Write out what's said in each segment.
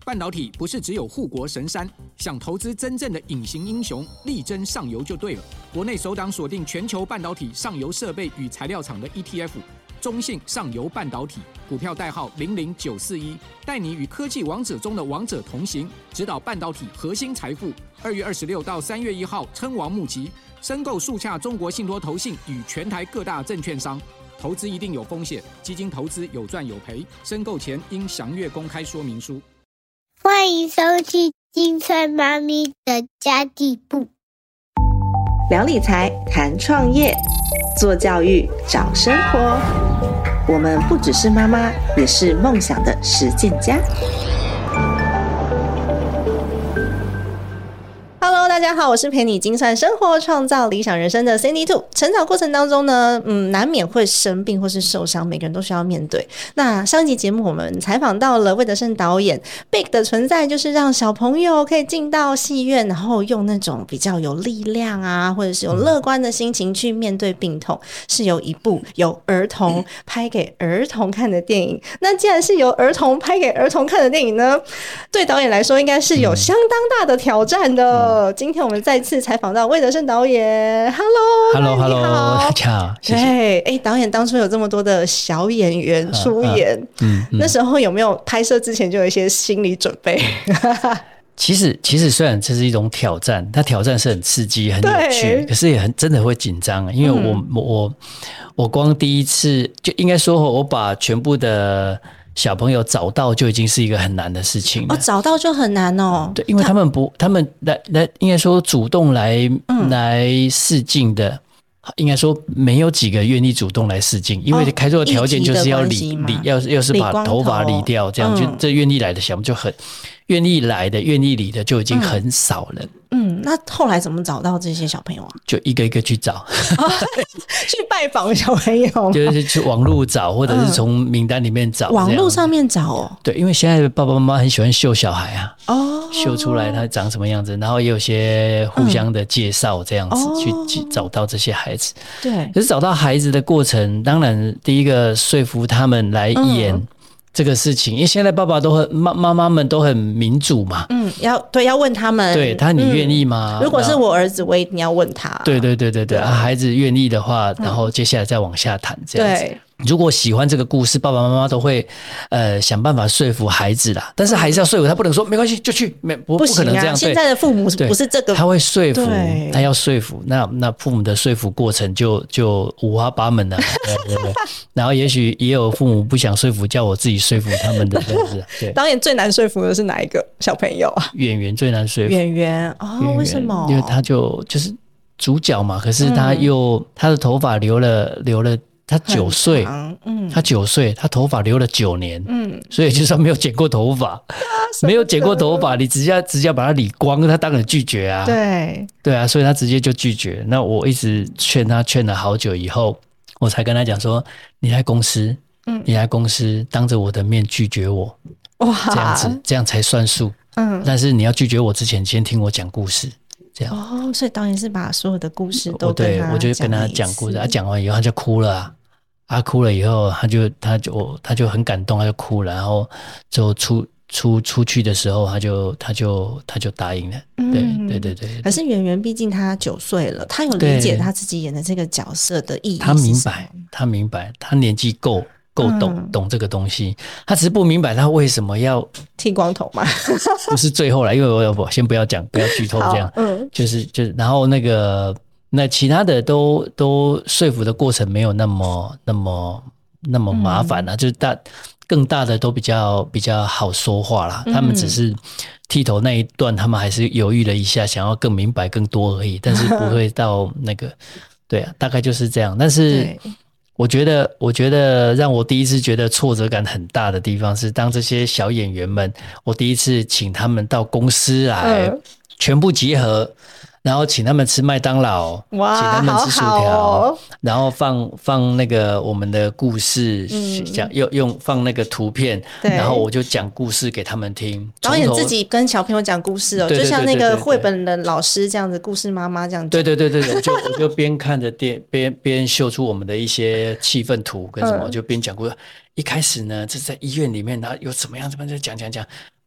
半导体不是只有护国神山，想投资真正的隐形英雄，力争上游就对了。国内首档锁定全球半导体上游设备与材料厂的 ETF， 中信上游半导体，股票代号00941，带你与科技王者中的王者同行，指导半导体核心财富。2月26到3月1号称王募集，申购速洽中国信托投信与全台各大证券商。投资一定有风险，基金投资有赚有赔，申购前应详阅公开说明书。 欢迎收听金翠妈咪的家地部， 聊理财，谈创业，做教育，找生活。我们不只是妈妈，也是梦想的实践家。Hello， 大家好，我是陪你精算生活、创造理想人生的 Sandy Two。成长过程当中呢，难免会生病或是受伤，每个人都需要面对。那上一集节目我们采访到了魏德圣导演 ，Big 的存在就是让小朋友可以进到戏院，然后用那种比较有力量啊，或者是有乐观的心情去面对病痛，是由一部由儿童拍给儿童看的电影。那既然是由儿童拍给儿童看的电影呢，对导演来说应该是有相当大的挑战的。今天我们再次采访到魏德圣导演 ，Hello， 大家好，谢谢。 对，导演当初有这么多的小演员出演，那时候有没有拍摄之前就有一些心理准备？ 其实虽然这是一种挑战，但挑战是很刺激、很有趣，可是也很真的会紧张，因为我光第一次就应该说，我把全部的小朋友找到就已经是一个很难的事情了。 找到就很难哦。 对，因为他们来应该说主动来试镜的，应该说没有几个愿意主动来试镜，因为开作的条件就是要要是把头发理掉，这样就这愿意来的小朋友就很愿意来的、愿意理的就已经很少了。 那后来怎么找到这些小朋友啊？ 就一个一个去找， 去拜访小朋友， 就是去网络找，或者是从名单里面找。 网络上面找哦。 对，因为现在的爸爸妈妈很喜欢秀小孩啊，秀出来他长什么样子，然后也有些互相的介绍这样子，去找到这些孩子。 对， 可是找到孩子的过程，当然第一个说服他们来演。这个事情，因为现在爸爸都很妈妈们都很民主嘛， 要问他们， 对他你愿意吗？ 如果是我儿子，我一定要问他。 对，孩子愿意的话，然后接下来再往下谈这样子。对，如果喜欢这个故事，爸爸妈妈都会想办法说服孩子啦。但是还是要说服他，不能说没关系就去，不可能这样。 现在的父母不是这个， 他会说服，他要说服。那父母的说服过程就五花八门了，对。然后也许也有父母不想说服，叫我自己说服他们的这样子。对， 导演最难说服的是哪一个小朋友啊？ 演员最难说服。 演员为什么？ 因为他就是主角嘛，可是他的头发留了。他9岁，他9岁，他头发留了9年，所以就算没有剪过头发，没有剪过头发，你直接把他理光，他当然拒绝啊。对啊，所以他直接就拒绝。那我一直劝了好久以后，我才跟他讲说，你来公司当着我的面拒绝我，这样子，这样才算数。但是你要拒绝我之前，先听我讲故事。这样所以导演是把所有的故事都跟他我就跟他讲故事，他讲完以后他就哭了啊。他哭了以后，他就很感动，他就哭了，然后就出去的时候，他就答应了。对。 可是圆圆毕竟他9岁了，他有理解他自己演的这个角色的意义。 他明白，他年纪够懂这个东西，他只是不明白他为什么要剃光头嘛。 不是最后来，因为我先不要讲，不要剧透这样。就是然后那其他的都说服的过程没有那么麻烦啦，就是更大的都比较好说话啦。他们只是剃头那一段，他们还是犹豫了一下，想要更明白更多而已，但是不会到那个。对啊，大概就是这样。但是我觉得让我第一次觉得挫折感很大的地方是，当这些小演员们，我第一次请他们到公司来，全部集合。然后请他们吃麦当劳，请他们吃薯条，然后放那个我们的故事，用放那个图片，然后我就讲故事给他们听。 导演自己跟小朋友讲故事就像那个绘本的老师这样子，故事妈妈这样子。 对，我就边看着边秀出我们的一些气氛图跟什么，就边讲故事。一开始呢，这在医院里面，然后有怎么样就讲。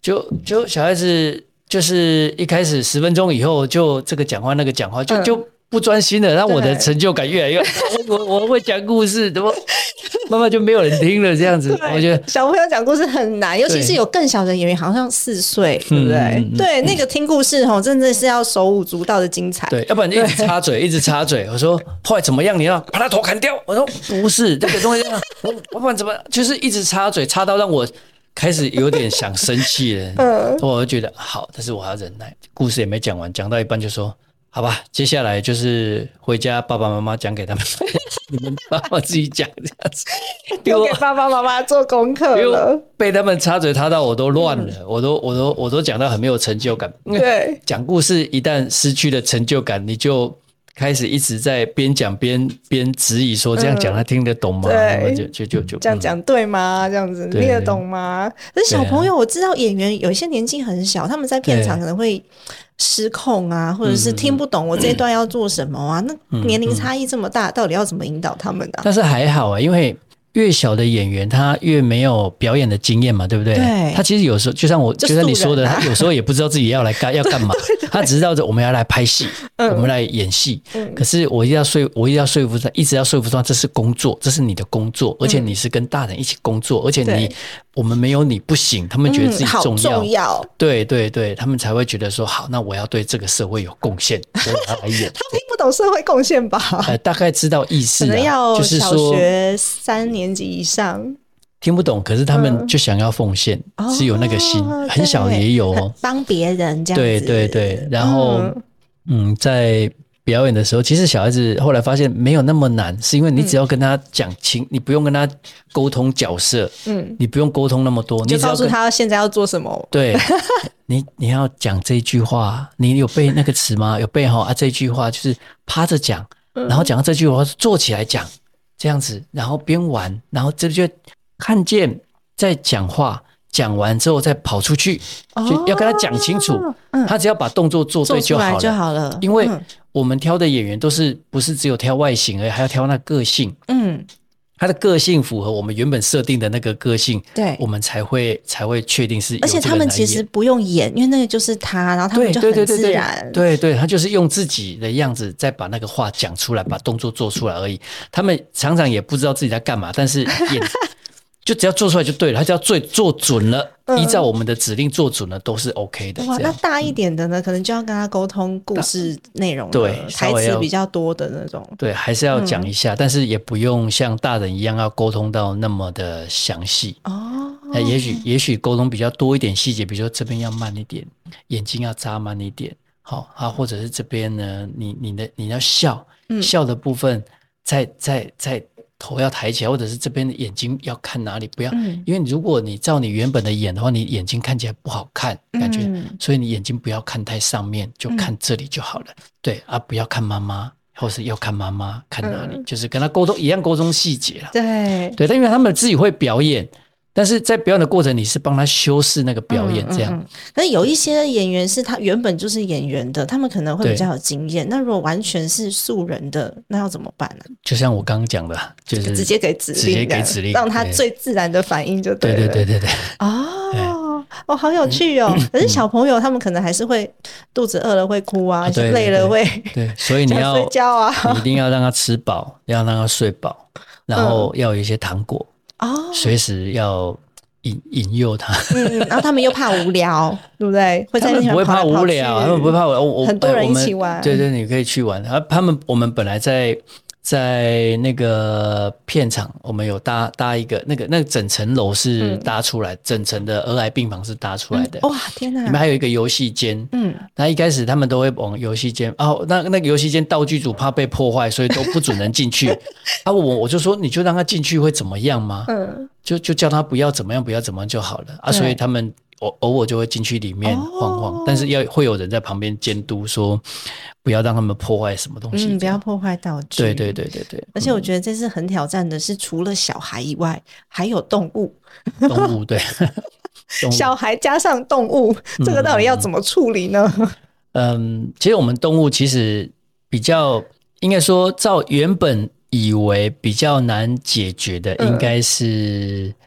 就小孩子就是一开始10分钟以后就这个讲话那个讲话就不专心了，让我的成就感越来越我会讲故事，怎么慢慢就没有人听了这样子。我觉得小朋友讲故事很难，尤其是有更小的演员，好像4岁，对不对？对，那个听故事真的是要手舞足蹈的精彩。 对，要不然一直插嘴，一直插嘴。我说后来怎么样？你要把他头砍掉？我说不是，这个东西，我不然怎么，就是一直插嘴，插到让我开始有点想生气了。我就觉得好，但是我还要忍耐。故事也没讲完，讲到一半就说。好吧，接下来就是回家爸爸妈妈讲给他们，你们爸爸自己讲这样子， 丢给爸爸妈妈做功课了。 被他们插嘴插到我都乱了，我都讲到很没有成就感。 对， 讲故事一旦失去了成就感，你就开始一直在边讲边质疑说这样讲他听得懂吗？ 对， 就这样讲对吗？这样子听得懂吗？可是小朋友，我知道演员有一些年纪很小，他们在片场可能会失控啊，或者是听不懂我这一段要做什么啊，那年龄差异这么大，到底要怎么引导他们呢？ 但是还好啊，因为越小的演员他越没有表演的经验嘛，对不对？ 对， 他其实有时候就像你说的，他有时候也不知道自己要干嘛，他只知道我们要来拍戏，我们来演戏。可是我一定要说服他，一直要说服他，这是工作，这是你的工作，而且你是跟大人一起工作，而且我们没有你不行，他们觉得自己重要， 好重要。 对对对，他们才会觉得说好，那我要对这个社会有贡献，所以我要来演。 他听不懂社会贡献吧？ 大概知道意思， 可能要就是小学3年级以上。 听不懂，可是他们就想要奉献，是有那个心，很小的也有帮别人这样子。 对对对，然后在表演的时候，其实小孩子后来发现没有那么难，是因为你只要跟他讲清，你不用跟他沟通角色，你不用沟通那么多，你就告诉他现在要做什么。 对，你要讲这句话，你有背那个词吗？有背哈这句话就是趴着讲，然后讲到这句话坐起来讲，这样子，然后边玩，然后这就看见在讲话。讲完之后再跑出去，就要跟他讲清楚，他只要把动作做对就好了。因为我们挑的演员不是只有挑外形而已，还要挑那个性。他的个性符合我们原本设定的那个个性，对，我们才会确定是有这个人来演。而且他们其实不用演，因为那个就是他，然后他们就很自然。 对对，他就是用自己的样子再把那个话讲出来，把动作做出来而已。他们常常也不知道自己在干嘛，但是就只要做出来就对了，他只要做准了，依照我们的指令做准了都是 OK 的。 哇，那大一点的呢，可能就要跟他沟通故事内容， 对， 台词比较多的那种。 对，还是要讲一下，但是也不用像大人一样要沟通到那么的详细。也许沟通比较多一点细节，比如说这边要慢一点，眼睛要眨慢一点，好啊，或者是这边呢，你要笑的部分在头要抬起来，或者是这边的眼睛要看哪里，不要，因为如果你照你原本的演的话，你眼睛看起来不好看，感觉，所以你眼睛不要看太上面，就看这里就好了。对啊，不要看妈妈，或是要看妈妈看哪里，就是跟他沟通一样，沟通细节啦。 对， 但因为他们自己会表演。但是在表演的过程，你是帮他修饰那个表演，这样。 那有一些演员是他原本就是演员的，他们可能会比较有经验。那如果完全是素人的，那要怎么办呢？ 就像我刚刚讲的，就是直接给指令，让他最自然的反应就对了。 对。 哦，好有趣哦！可是小朋友他们可能还是会肚子饿了会哭啊，累了会对，所以你要睡觉啊， 你一定要让他吃饱，要让他睡饱，然后要有一些糖果。随时要引诱他， 然后他们又怕无聊，对不对？会在那边不会怕无聊，他们不会怕无聊。 很多人一起玩， 对，你可以去玩。我们本来在那个片场，我们有搭一个那个整层楼是搭出来，整层的儿癌病房是搭出来的。 哇，天哪！ 里面还有一个游戏间，那一开始他们都会往游戏间，那个游戏间道具组怕被破坏，所以都不准人进去。我就说，你就让他进去会怎么样吗？就叫他不要怎么样就好了所以他们偶尔就会进去里面晃晃，但是会有人在旁边监督说不要让他们破坏什么东西， 不要破坏道具。 对。 而且我觉得这次很挑战的是，除了小孩以外，还有动物。 动物对， 小孩加上动物，这个到底要怎么处理呢？ 其实我们动物其实比较应该说，照原本以为比较难解决的，应该是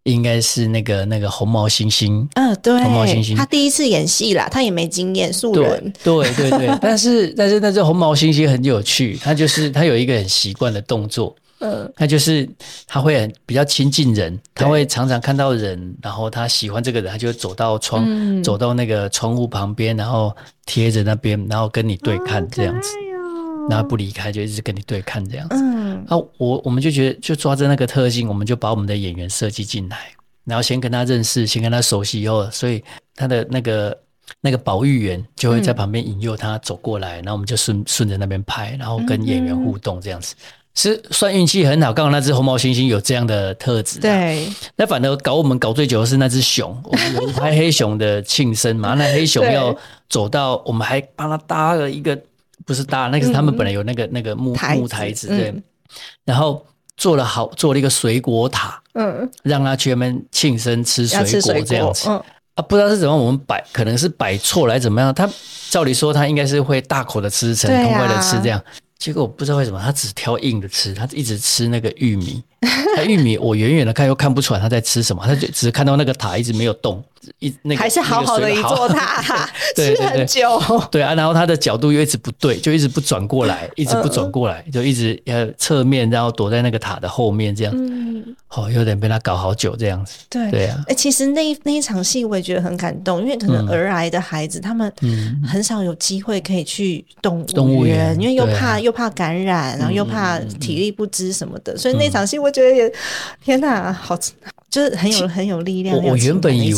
应该是那个红毛猩猩。 对， 红毛猩猩， 他第一次演戏啦，他也没经验，素人。 对，但是那只红毛猩猩很有趣，他有一个很习惯的动作。他会比较亲近人，他会常常看到人，然后他喜欢这个人，他就走到走到那个窗户旁边，然后贴着那边，然后跟你对看这样子，然后不离开，就一直跟你对看这样子。我们就觉得就抓着那个特性，我们就把我们的演员设计进来，然后先跟他认识，先跟他熟悉以后，所以他的那个保育员就会在旁边引诱他走过来，然后我们就顺着那边拍，然后跟演员互动这样子。是算运气很好，刚好那只红毛猩猩有这样的特质。对，那反而我们搞最久的是那只熊。我们有拍黑熊的庆生嘛，那黑熊要走到，我们还帮他搭了一个，不是搭，那个是他们本来有那个木台子，对，然后做了一个水果塔，让他去那边庆生吃水果这样子。不知道是怎么我们可能是摆错来怎么样，他照理说他应该是会大口的吃，很痛快的吃这样。结果我不知道为什么他只挑硬的吃，他一直吃那个玉米。他玉米我远远的看又看不出来他在吃什么，他就只看到那个塔一直没有动， 还是好好的一座塔，吃很久。 对啊，然后他的角度又一直不对，就一直不转过来，就一直侧面，然后躲在那个塔的后面这样。有点被他搞好久这样子。对啊。 其实那一场戏我也觉得很感动，因为可能儿癌的孩子他们很少有机会可以去动物园，因为又怕感染，然后又怕体力不支什么的，所以那场戏我觉得也天哪，好，就是很有力量。 我原本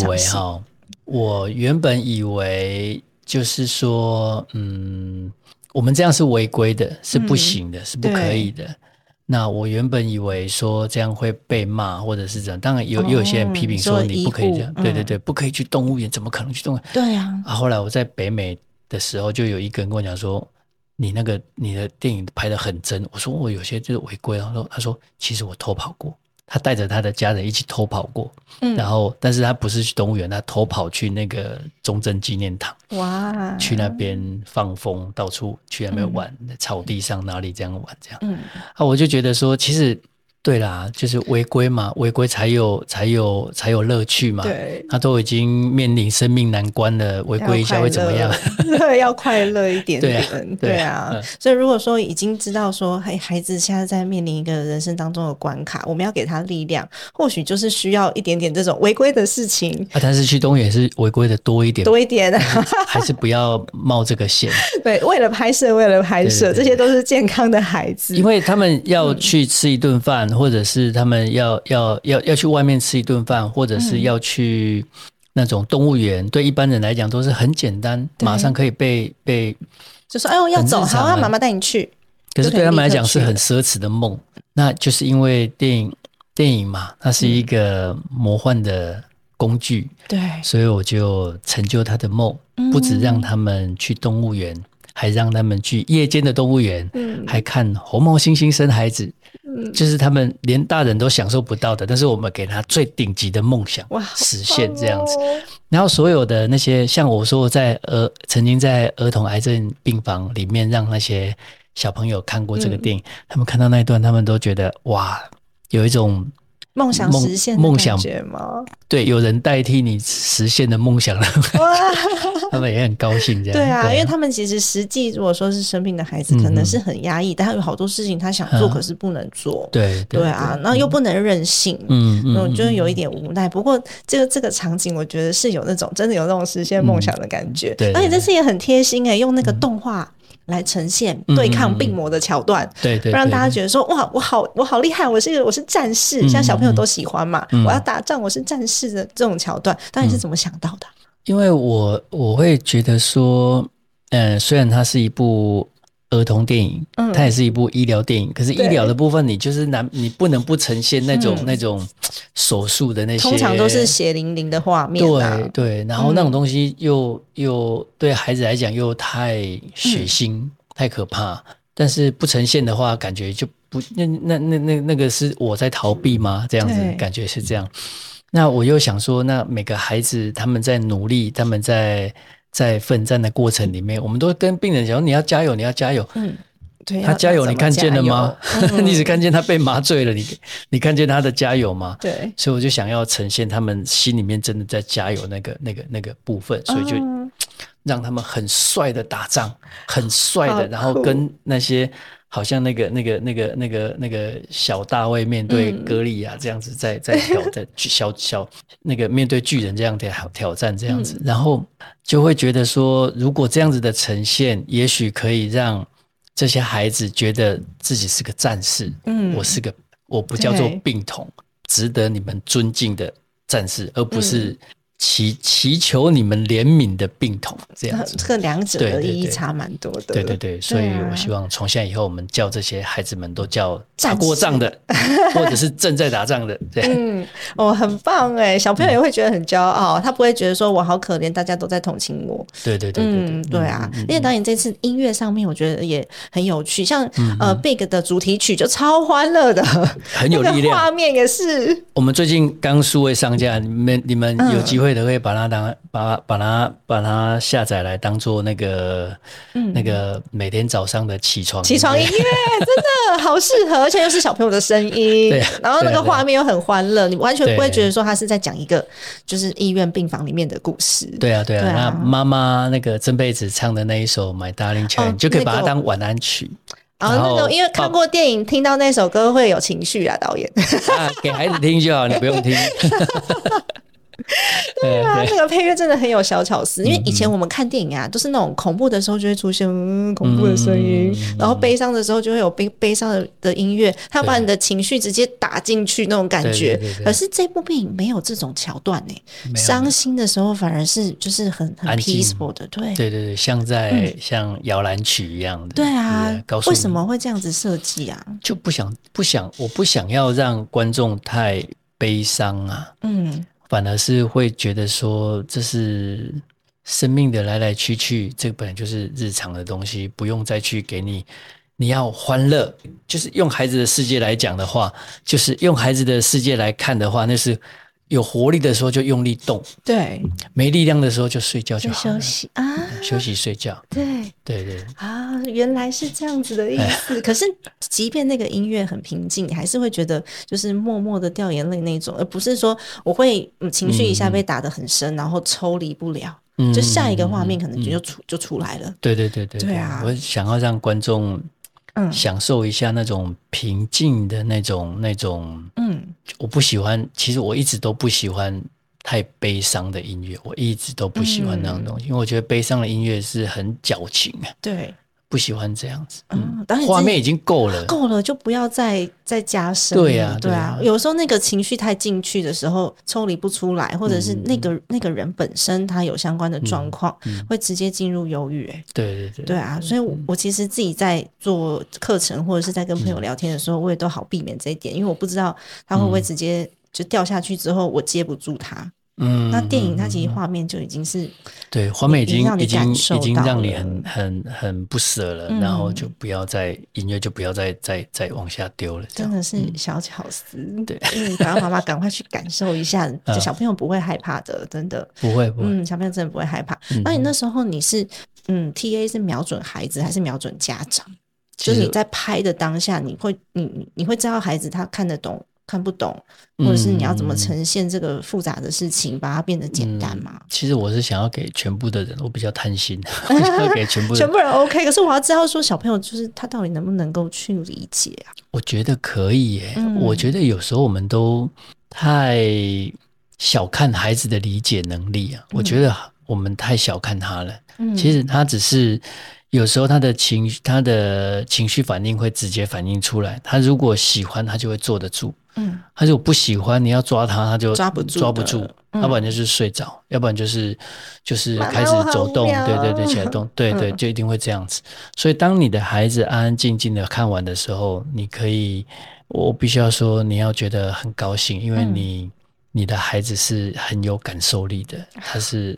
以为就是说，我们这样是违规的，是不行的，是不可以的。那我原本以为说这样会被骂，或者是这样，当然也有些人批评说你不可以这样，对，不可以去动物园，怎么可能去动物园？ 对啊。 后来我在北美的时候，就有一个人跟我讲说，你的电影拍得很真。我说我有些就是违规，然后他说其实我偷跑过。他带着他的家人一起偷跑过，然后但是他不是去动物园，他偷跑去那个中正纪念堂，哇，去那边放风，到处去那边玩，草地上哪里这样玩这样。我就觉得说，其实对啦，就是违规嘛，违规才有乐趣嘛。对，他都已经面临生命难关了，违规一下会怎么样？ 要快乐一点点。对啊。所以如果说已经知道说，孩子现在在面临一个人生当中的关卡，我们要给他力量，或许就是需要一点点这种违规的事情。 但是去动物园是违规的多一点，还是不要冒这个险。 对，为了拍摄，对，这些都是健康的孩子， 因为他们要去吃一顿饭。或者是他们要去外面吃一顿饭，或者是要去那种动物园，对一般人来讲都是很简单，马上可以被就说要走，好，妈妈带你去。 可是对他们来讲是很奢侈的梦，那就是因为电影嘛，它是一个魔幻的工具，对，所以我就成就他的梦，不止让他们去动物园，还让他们去夜间的动物园，还看红毛猩猩生孩子。就是他们连大人都享受不到的，但是我们给他最顶级的梦想实现这样子。然后所有的那些像我说曾经在儿童癌症病房里面让那些小朋友看过这个电影，他们看到那一段，他们都觉得哇，有一种梦想实现的感觉吗？ 对，有人代替你实现的梦想了，他们也很高兴这样。 对啊，因为他们其实实际如果说是生病的孩子，可能是很压抑，但他有好多事情他想做，可是不能做。对啊，然后又不能任性，我觉得有一点无奈。不过这个场景，我觉得是有那种真的有那种实现梦想的感觉。而且这次也很贴心用那个动画来呈现对抗病魔的桥段，对，让大家觉得说哇，我好厉害，我是战士，像小朋友都喜欢嘛，我要打仗，我是战士的这种桥段，到底是怎么想到的？ 因为我会觉得说，虽然它是一部儿童电影，它也是一部医疗电影，可是医疗的部分你就是你不能不呈现那种手术的那些， 通常都是血淋淋的画面对，然后那种东西又对孩子来讲又太血腥，太可怕，但是不呈现的话感觉就不那个是我在逃避吗？这样子感觉是这样。那我又想说，那每个孩子他们在努力，他们在奋战的过程里面，我们都跟病人讲你要加油，你要加油。 对， 他加油你看见了吗？你只看见他被麻醉了，你看见他的加油吗？ 对， 所以我就想要呈现他们心里面真的在加油那个部分，所以就让他们很帅的打仗，很帅的，然后跟那些好像那个小大卫面对歌利亚这样子在挑战小那个面对巨人这样挑战这样子，然后就会觉得说，如果这样子的呈现，也许可以让这些孩子觉得自己是个战士，我不叫做病童，值得你们尊敬的战士，而不是祈求你们怜悯的病童这样子。 这个两者的意义差蛮多的。 对，所以我希望从现在以后，我们叫这些孩子们都叫打过仗的，或者是正在打仗的。 很棒哎，小朋友也会觉得很骄傲，他不会觉得说我好可怜，大家都在同情我。 对， 对啊。因为导演这次音乐上面，我觉得也很有趣，像Big 的主题曲就超欢乐的， 很有力量， 画面也是。 我们最近刚数位上架，你们有机会的可以把它下载来当做那个每天早上的起床音乐， 真的好适合，而且又是小朋友的声音，然后那个画面又很欢乐，你完全不会觉得说他是在讲一个就是医院病房里面的故事。对啊， 那妈妈那个曾贝子唱的那一首《My Darling Child》，你就可以把它当晚安曲。 然后因为看过电影，听到那首歌会有情绪啊，导演。 给孩子听就好，你不用听。 对啊，那个配乐真的很有小巧思，因为以前我们看电影啊，都是那种恐怖的时候就会出现恐怖的声音，然后悲伤的时候就会有悲伤的音乐，它把你的情绪直接打进去那种感觉。可是这部电影没有这种桥段欸，伤心的时候反而是就是很 peaceful 的。对， 像摇篮曲一样的。 对啊，为什么会这样子设计啊？ 就我不想要让观众太悲伤啊。反而是会觉得说，这是生命的来来去去，这个本来就是日常的东西，不用再去给你要欢乐。就是用孩子的世界来讲的话，就是用孩子的世界来看的话，那是有活力的时候就用力动，对，没力量的时候就睡觉就好了， 休息啊， 休息睡觉。对啊，原来是这样子的意思。可是即便那个音乐很平静，你还是会觉得就是默默的掉眼泪那种，而不是说我会情绪一下被打得很深，然后抽离不了，就下一个画面可能就出来了。对啊， 我想要让观众享受一下那种平静的那种我不喜欢，其实我一直都不喜欢太悲伤的音乐，我一直都不喜欢那种东西，因为我觉得悲伤的音乐是很矫情，对，不喜欢这样子。画面已经够了就不要再加深。对啊，有时候那个情绪太进去的时候抽离不出来，或者是那个人本身他有相关的状况，会直接进入忧郁。对啊，所以我其实自己在做课程或者是在跟朋友聊天的时候，我也都好避免这一点，因为我不知道他会不会直接就掉下去之后我接不住他。那电影它其实画面就已经是对，画面已经让你很不舍了，然后就不要再音乐就不要再往下丢了， 真的是小巧思。对，爸爸妈妈赶快去感受一下，就小朋友不会害怕的，真的不会， 小朋友真的不会害怕。那你那时候你是TA 是瞄准孩子还是瞄准家长？就是你在拍的当下，你会知道孩子他看得懂看不懂，或者是你要怎么呈现这个复杂的事情，把它变得简单嘛？ 其实我是想要给全部的人，我比较贪心，我想要给全部人 OK。可是我要知道说小朋友就是他到底能不能够去理解啊？ 我觉得可以耶。我觉得有时候我们都太小看孩子的理解能力啊。我觉得我们太小看他了。其实他只是有时候他的情绪反应会直接反映出来。他如果喜欢，他就会坐得住。他如果不喜欢，你要抓他，他就抓不住。要不然就是睡着，要不然就是开始走动，对，起来动，对，就一定会这样子。所以当你的孩子安安静静的看完的时候，我必须要说，你要觉得很高兴，因为你的孩子是很有感受力的，他是。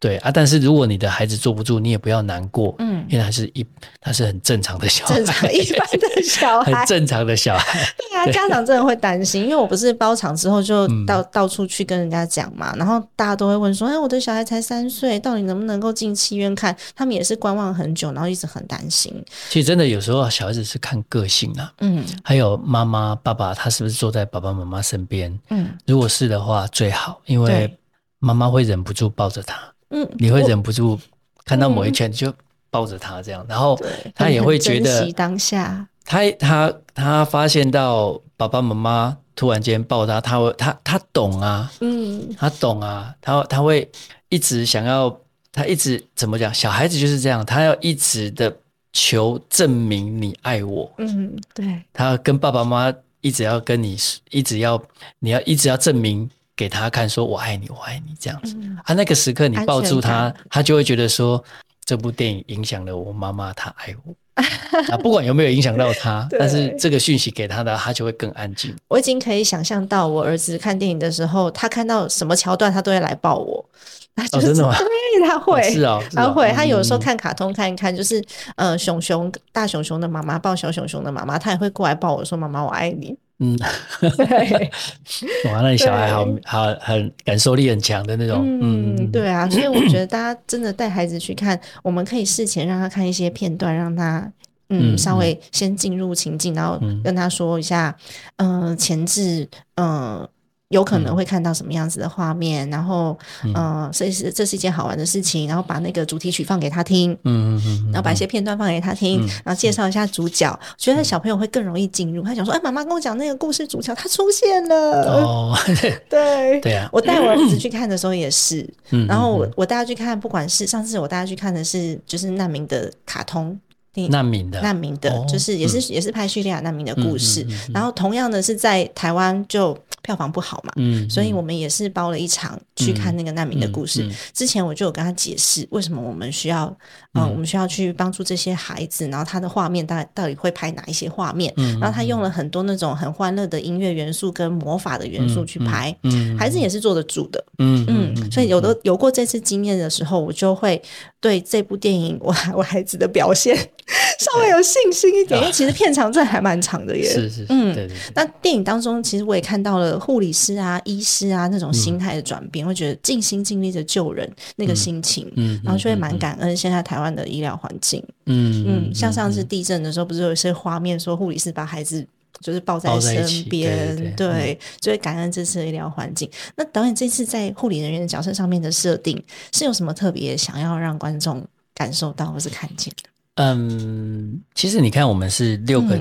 对啊，但是如果你的孩子坐不住，你也不要难过，因为他是很正常的小孩， 正常一般的小孩， 很正常的小孩。 对啊，家长真的会担心，因为我不是包场之后就到处去跟人家讲嘛，然后大家都会问说，我的小孩才3岁，到底能不能够进戏院看？他们也是观望很久，然后一直很担心。 其实真的有时候小孩子是看个性啊，还有妈妈爸爸他是不是坐在爸爸妈妈身边，如果是的话最好，因为妈妈会忍不住抱着他，你会忍不住看到某一圈就抱着他这样，然后他也会觉得珍惜当下。 他发现到爸爸妈妈突然间抱他，他懂啊，他懂啊，他会一直想要，他一直怎么讲？小孩子就是这样，他要一直的求证明你爱我， 对， 他跟爸爸妈妈一直要跟你你要一直要证明给他看，说我爱你，我爱你这样子。那个时刻你抱住他，他就会觉得说，这部电影影响了我妈妈，她爱我。不管有没有影响到他，但是这个讯息给他的，他就会更安静。 我已经可以想象到我儿子看电影的时候，他看到什么桥段，他都会来抱我。 真的吗？ 对，他会，他会。他有时候看卡通看一看，就是大熊熊的妈妈抱小熊熊的妈妈，他也会过来抱我说：“妈妈，我爱你。”对， 哇，那你小孩很感受力很强的那种， 对啊，所以我觉得大家真的带孩子去看，我们可以事前让他看一些片段，让他稍微先进入情境，然后跟他说一下，前置，有可能会看到什么样子的画面，然后这是一件好玩的事情，然后把那个主题曲放给他听，然后把一些片段放给他听，然后介绍一下主角，觉得小朋友会更容易进入。他想说，妈妈跟我讲那个故事主角他出现了，对啊，我带我儿子去看的时候也是，然后我带他去看，不管是上次我带他去看的是就是难民的卡通。 难民的， 就是也是拍叙利亚难民的故事，然后同样的是在台湾就票房不好嘛，所以我们也是包了一场去看那个难民的故事。之前我就有跟他解释为什么我们需要去帮助这些孩子，然后他的画面到底会拍哪一些画面，然后他用了很多那种很欢乐的音乐元素跟魔法的元素去拍，孩子也是坐得住的，所以有过这次经验的时候，我就会对这部电影我孩子的表现稍微有信心一点，因为其实片长真的还蛮长的耶。 是，对。 那电影当中，其实我也看到了护理师啊、医师啊那种心态的转变，会觉得尽心尽力的救人那个心情，然后就会蛮感恩现在台湾的医疗环境。像上次地震的时候，不是有一些画面说护理师把孩子就是抱在身边，对，就会感恩这次的医疗环境。那导演这次在护理人员的角色上面的设定，是有什么特别想要让观众感受到或是看见的？ 其实你看，我们是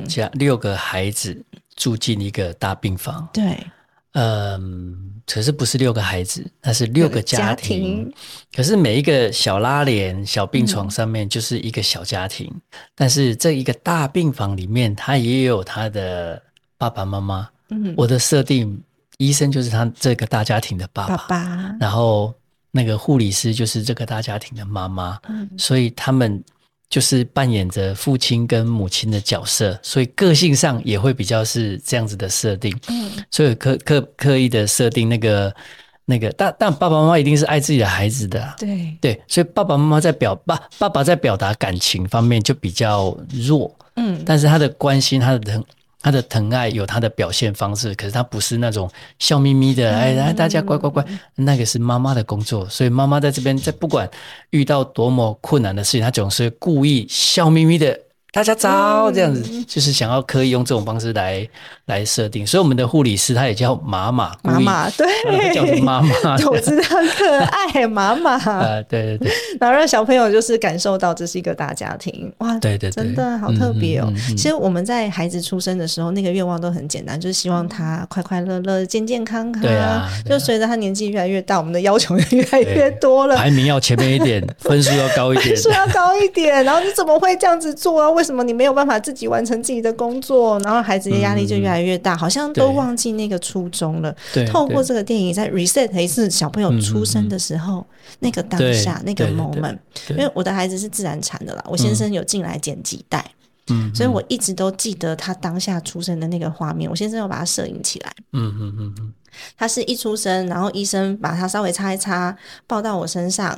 6个孩子住进一个大病房， 对， 可是不是6个孩子，那是6个家庭。可是每一个小拉帘、小病床上面就是一个小家庭，但是这一个大病房里面，他也有他的爸爸妈妈。我的设定，医生就是他这个大家庭的爸爸，然后那个护理师就是这个大家庭的妈妈，所以他们就是扮演着父亲跟母亲的角色，所以个性上也会比较是这样子的设定。所以刻意的设定那个，但爸爸妈妈一定是爱自己的孩子的，对，所以爸爸妈妈爸爸在表达感情方面就比较弱，但是他的关心，他的疼爱有他的表现方式，可是他不是那种笑眯眯的，大家乖乖乖，那个是妈妈的工作，所以妈妈在这边，在不管遇到多么困难的事情，她总是故意笑眯眯的，大家早这样子，就是想要刻意用这种方式来设定。所以我们的护理师他也叫妈妈，对，叫妈妈， 我知道，可爱妈妈， 对， 然后让小朋友就是感受到这是一个大家庭，哇， 对， 真的好特别哦。其实我们在孩子出生的时候，那个愿望都很简单，就是希望他快快乐乐、健健康康。 对啊， 就随着他年纪越来越大，我们的要求也越来越多了， 排名要前面一点，分数要高一点，然后你怎么会这样子做啊？为什么你没有办法自己完成自己的工作？然后孩子的压力就越来越大，好像都忘记那个初衷了。透过这个电影再 reset 一次小朋友出生的时候，那个当下那个 moment。因为我的孩子是自然产的啦，我先生有进来剪脐带，所以我一直都记得他当下出生的那个画面。我先生有把他摄影起来，他是一出生，然后医生把他稍微擦一擦，抱到我身上。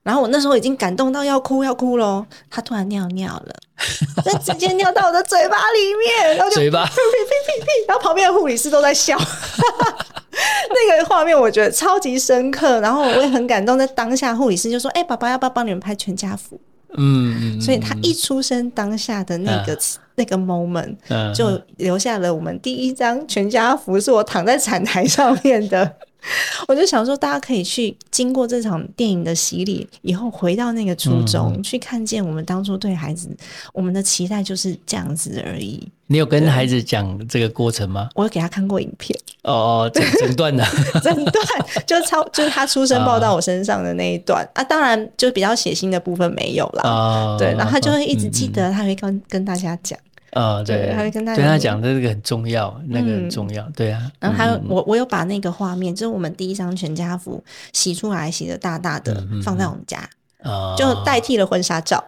然后我那时候已经感动到要哭咯，他突然尿尿了，就直接尿到我的嘴巴里面，然后就嘴巴屁，然后旁边的护理师都在笑。那个画面我觉得超级深刻，然后我也很感动，在当下护理师就说爸爸要不要帮你们拍全家福，所以他一出生当下的那个 moment 就留下了我们第一张全家福，是我躺在产台上面的。我就想说大家可以去经过这场电影的洗礼以后，回到那个初衷，去看见我们当初对孩子我们的期待就是这样子而已。 你有跟孩子讲这个过程吗？ 我有给他看过影片整段的整段就是他出生抱到我身上的那一段当然就比较血腥的部分没有啦对，然后他就会一直记得，他会跟大家讲对， 他会跟他讲这个很重要，那个很重要，对啊。 然后还有我有把那个画面，就是我们第一张全家福洗出来，洗的大大的，放在我们家就代替了婚纱照。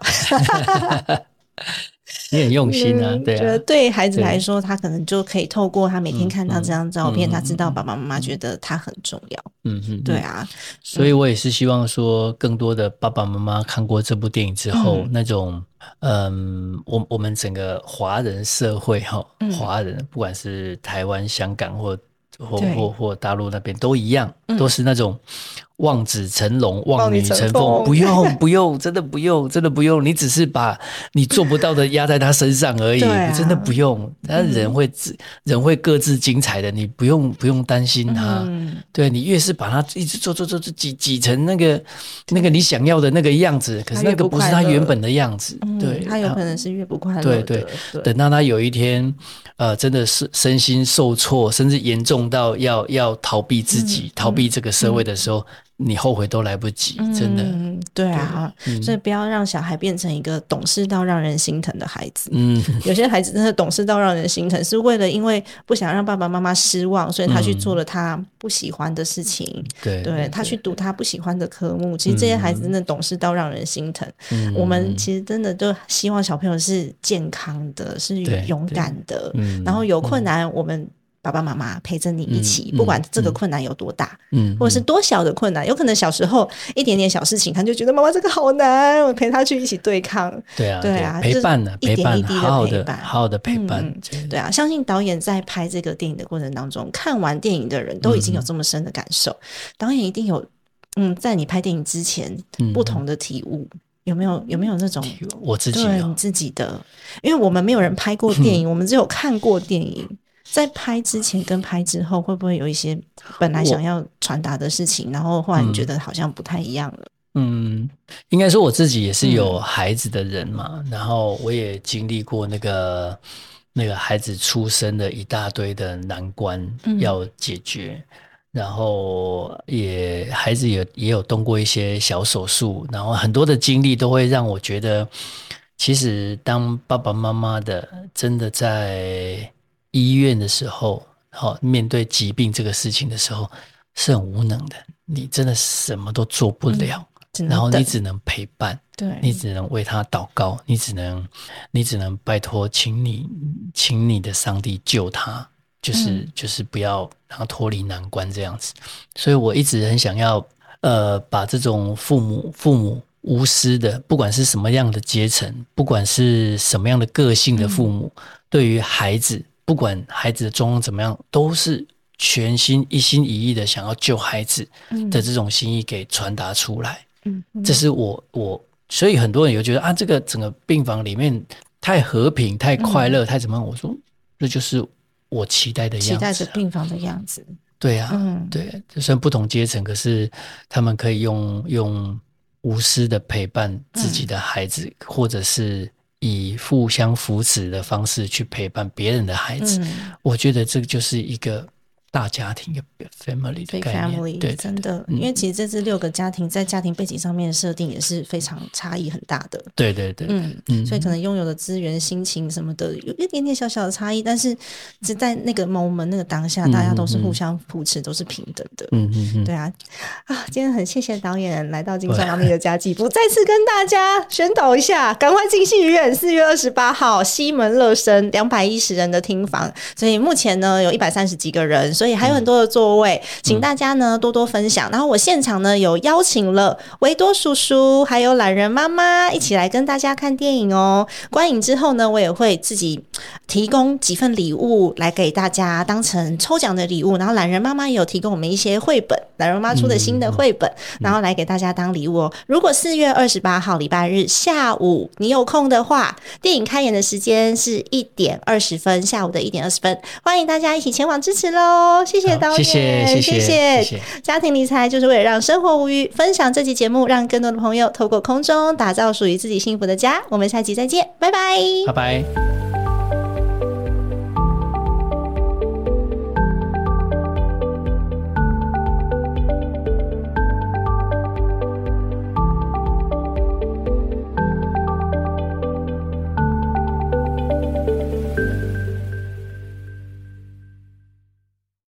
你很用心啊，对啊。 觉得对孩子来说，他可能就可以透过他每天看到这张照片，他知道爸爸妈妈觉得他很重要。对啊。 所以我也是希望说，更多的爸爸妈妈看过这部电影之后，那种我们整个华人社会华人不管是台湾、香港或大陆那边都一样，都是那种望子成龙、望女成凤，不用，真的不用，你只是把你做不到的压在他身上而已，真的不用。但人会各自精彩的，你不用担心他。对，你越是把他一直做挤成那个你想要的那个样子，可是那个不是他原本的样子。对， 他有可能是越不快乐的。对， 等到他有一天真的是身心受挫，甚至严重到要逃避自己、逃避这个社会的时候，你后悔都来不及，真的。 对啊，所以不要让小孩变成一个懂事到让人心疼的孩子。有些孩子真的懂事到让人心疼，是为了因为不想让爸爸妈妈失望，所以他去做了他不喜欢的事情。对，他去读他不喜欢的科目。其实这些孩子真的懂事到让人心疼。我们其实真的都希望小朋友是健康的，是勇敢的，然后有困难我们爸爸妈妈陪着你一起，不管这个困难有多大，或者是多小的困难，有可能小时候一点点小事情，他就觉得妈妈这个好难，我陪他去一起对抗。对啊， 陪伴的一点一滴的陪伴， 好好的陪伴。 对啊，相信导演在拍这个电影的过程当中，看完电影的人都已经有这么深的感受，导演一定有在你拍电影之前不同的体悟。有没有那种我自己对你自己的？因为我们没有人拍过电影，我们只有看过电影。在拍之前跟拍之后，会不会有一些本来想要传达的事情，然后后来你觉得好像不太一样了？ 应该说我自己也是有孩子的人嘛，然后我也经历过那个孩子出生的一大堆的难关要解决。然后孩子也有动过一些小手术，然后很多的经历都会让我觉得，其实当爸爸妈妈的真的在医院的时候，面对疾病这个事情的时候是很无能的，你真的什么都做不了，然后你只能陪伴，对，你只能为他祷告，你只能拜托请你的上帝救他，就是不要让他脱离难关这样子。所以我一直很想要把这种父母无私的，不管是什么样的阶层，不管是什么样的个性的父母，对于孩子，不管孩子的状况怎么样，都是全心一心一意的想要救孩子的这种心意给传达出来。这是我所以很多人有觉得这个整个病房里面太和平太快乐太怎么样，我说这就是我期待的样子，期待着病房的样子。 对啊，对，就算不同阶层，可是他们可以用无私的陪伴自己的孩子，或者是以互相扶持的方式去陪伴别人的孩子。我觉得这个就是一个大家庭，一个 family 的概念。 family， 对，真的，因为其实这次6个家庭在家庭背景上面的设定也是非常差异很大的。 对， 所以可能拥有的资源、心情什么的有一点点小小的差异，但是只在那个 moment 那个当下，大家都是互相扶持，都是平等的。对啊，今天很谢谢导演来到金川妈咪的家祭福，再次跟大家宣导一下，赶快进戏院，4月28号西门乐声210人的厅房，所以目前呢有130几个人。 所以还有很多的座位，请大家呢多多分享。然后我现场呢有邀请了维多叔叔还有懒人妈妈一起来跟大家看电影哦。观影之后呢，我也会自己提供几份礼物来给大家当成抽奖的礼物，然后懒人妈妈也有提供我们一些绘本，懒人妈出的新的绘本，然后来给大家当礼物哦。如果4月28号礼拜日下午你有空的话，电影开演的时间是1点20分，下午的1点20分，欢迎大家一起前往支持咯。谢谢导演，谢谢。家庭理财就是为了让生活无虞，分享这集节目，让更多的朋友透过空中打造属于自己幸福的家。我们下集再见，拜拜， 拜拜。